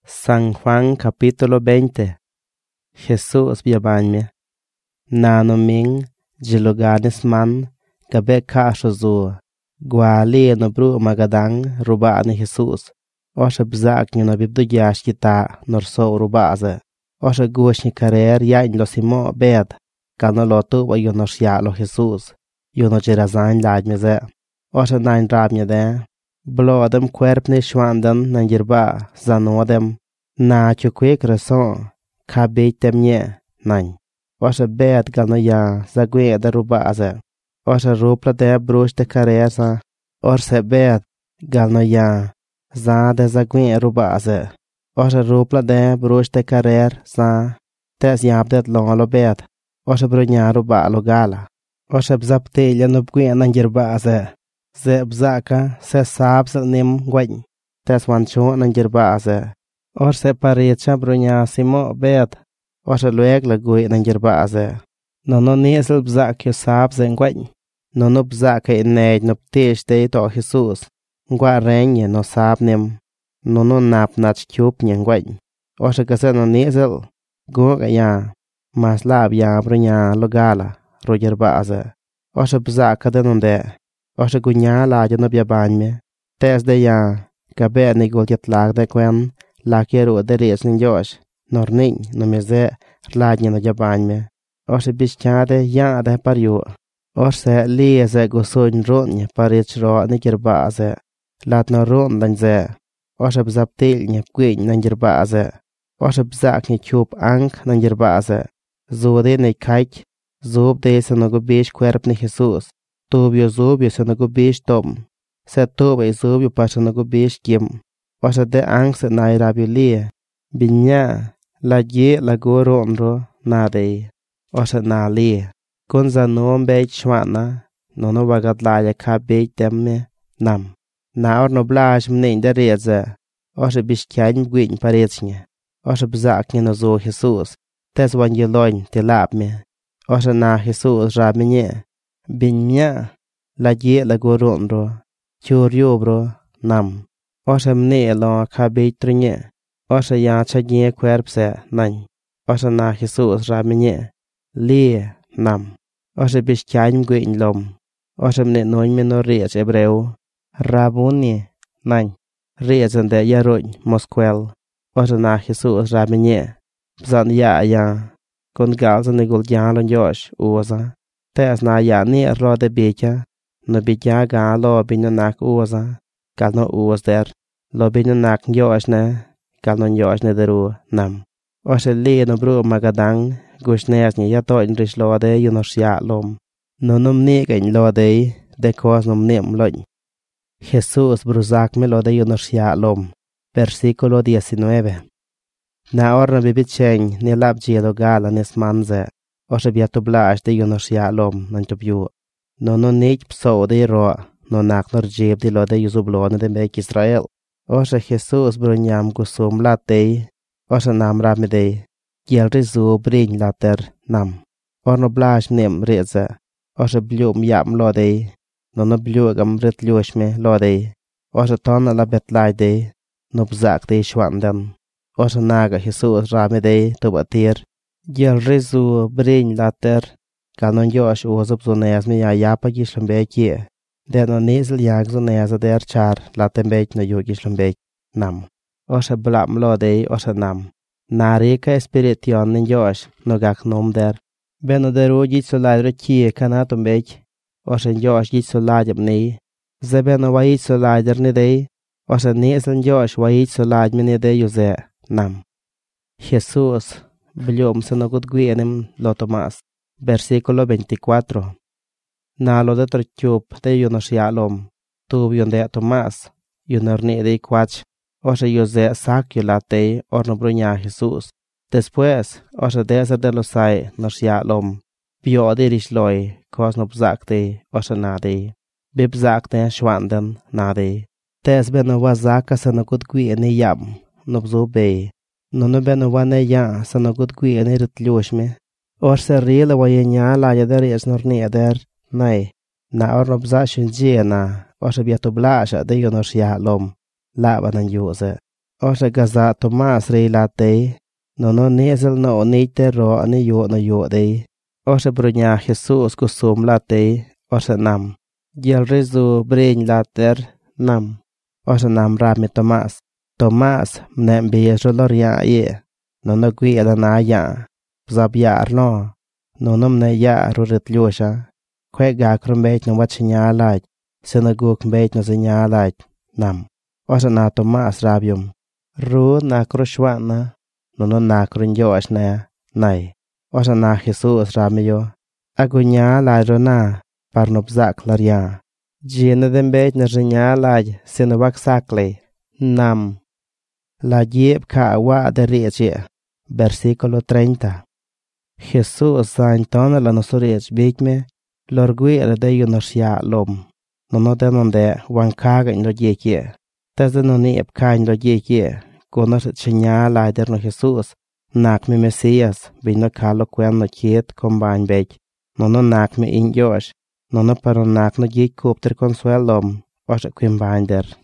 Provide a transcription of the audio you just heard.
San Juan capítulo 20. Jesús biabañme. Nano ming jiluganis man gabe kashozu. Guali no bru magadang rubani Jesús. Osha bzak no bibdu yashkita norso rubaze. Osha gushni karer yain lo simo bed. Kano lotu wa yonoshya lo Jesús. Yono jirazan ladmeze. Osha nain rabnya de. Blodem cuerpni shwandan nanjirba zanodem. Na chukwek rason. Kabitem nye nain. Osha bed gano ya zagwe da rubaze. Osha rupla de brush de karesa. Orse bed gano ya za de zagwe rubaze. Osha rupla de brush de karer za. Tes yabdet longalo bed. Osha brunya rubalo gala. Osha bzaptilya nubgwe nanjirbaze. Ze bzaka se sabs nim gwany. Tes wancho nanjirbaze. Orse paritcha brunya simo bed. Osha lueg la gwe nanjirbaze. Nono nisel bzak yo sabs gwany. Nono bzaka inej nuptish de to Jesús. Ngwa renye no sab nim. Nono nap nach kyup nyen gwany. Osha kase no nisel. Goga ya. Mas lab ya brunya logala. Rojerbaze. Osha bzaka denonde. Osha gunya la jano biabañme. Tes de ya. Kabe nigol jetlag de kwen. La quiero de res nin Josh. Nor nin no meze. Rladnye no jabañme. Osha bischade ya de pariu. Osha lieze gusun runye parich ro nigirbaze. Lat no run danze. Osha bzaptil nye pquin nanjirbaze. Osha bzak nye chup ank nanjirbaze. Zude ne kaik. Zub de se no gubish cuerp ni Jesús. Tubio zubio se no gubish tom. Se tube zubio pa se no gubish kim. Osha de ang se na irabilie. Binya. La ye la goro onro na de. Osha na lie. Kunza noom beit shwana. Nono bagat laya ka beit temme. Nam. Na or no blaj mnein de reze. Osha bishkyan gwin paretsnye. Osha bzak nye no zo Jesús. Tes wan ye loin te lab me. Osha na Jesús rab me nye. Binya. La ye la goro onro. Churio bro. Nam. Osha mne lo ka beit trinye. Osha ya chagye cuerpse nañ. Osha na Jesús rab me nye. Lie. Nam. Osha bishkyan gwin lom. Osha mne noin me no rech hebreu. Rabuni. Nañ. Rechen de yaruñ mosquel. Osha na Jesús rab me nye. Bzan ya. Kon galza nigul jalon Josh uza. Tes na ya ni ro de becha. No becha ga lo bino nak uza. Kal no uz der. Lo bino nak Josh ne. Kal no Josh ne deru nam. Osha li no bru magadang. Gush nes ni ya to in rish lo de yunoshya lom. No num ni gain lo de. De kos num nim loñ. Jesús bruzak me lo de yunoshya lom. Versículo 19. Na orna bibicheng ni lab jielo gala nes manze. Osha biatu blash de yunoshya lom nantubiu. No nich pso de ro. No nak nor jib de lo de yuzublone de mek Israel. Osha Jesús brunyam gusum late. Osha nam rame de. Giel rizu brin later nam. Orno blash nim reze. Osha blum yam lo de. No blugam rit lushme lo de. Osha tona la betlai de. No bzak de shwandan. Osha naga Jesús rame de tubatir. Giel rizu brin later. Kanon Josh uzub zunez mi ya yapa gishlambek ye. Den no nizel yag zuneza der char latembek no yu gishlambek nam. Osha blam lo de osha nam. Narika espirition nin Josh no gak nom der. Beno deru jitsu laidro kie kanatumbek. Osha Josh jitsu laidem ni. Zebeno wa jitsu laider ni de. Osha nizel Josh wa jitsu laid ni de yuze nam. Jesús blum se no gut guienem lo Tomás. Versículo 24. Na lo de trochup de yunoshya lom. Tubion de Tomás. Yunorni de quach. Osha yuze sakyo late orno bruña Jesús. Después, osha desert de los sai noshya lom. Bio de rishloi, kos no bzak de osha nade. Bibzak de shwanden nade. Tes beno wazaka sa no gut guiene yam. No bzu be. No beno wane ya sa no gut guiene ritlushme. Osha rila wayenya la yader es norni eder. Nay. Na orno bzashin jiena. Osha biatu blasha de yunoshya lom. Laba nan yuze. Ose gaza Tomás rey late, no niesel no nite ro ani yo de. Ose bruña Jesús kusum late, ose nam. Yel rezu breñ later nam. Ose nam rami Tomás. Tomás mnembi joloria ye. No gui edana ya. Zab ya no mne ya rurit lyosha. Kwe ga krumbech no wachinya laj. Sinaguk mbech no zinya laj. Nam. Ose na Tomás rabium. Ru na krushwana. No na krunyosh na. Nay. Ose na Jesús ramiyo. Agunya laj rona. Parnobzak laria. Jine den mbech na zinya laj. Sinawak sakle. Nam. La yeb ka wa de reche. Versículo 30. Jesús zaintona la nosorech bigme. Lorgui el de yonosia lom. No de donde wankaga in lo yeke. Desde no ni epkain lo yeke. Gonos chinya la der no Jesús. Nak me Mesías. Vino kalo kwen no kiet combine beg. No nak me in yosh. No pero nak no yek kopter consuelom. Oshe combine der.